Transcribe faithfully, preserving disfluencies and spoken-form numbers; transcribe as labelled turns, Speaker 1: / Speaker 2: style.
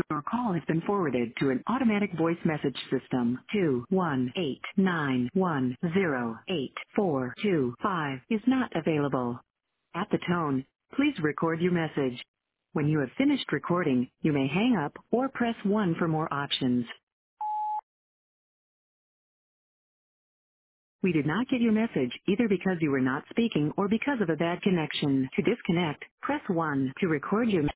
Speaker 1: Your call has been forwarded to an automatic voice message system. two one eight nine one zero eight four two five is not available. At the tone, please record your message. When you have finished recording, you may hang up or press one for more options. We did not get your message either because you were not speaking or because of a bad connection. To disconnect, press one. To record your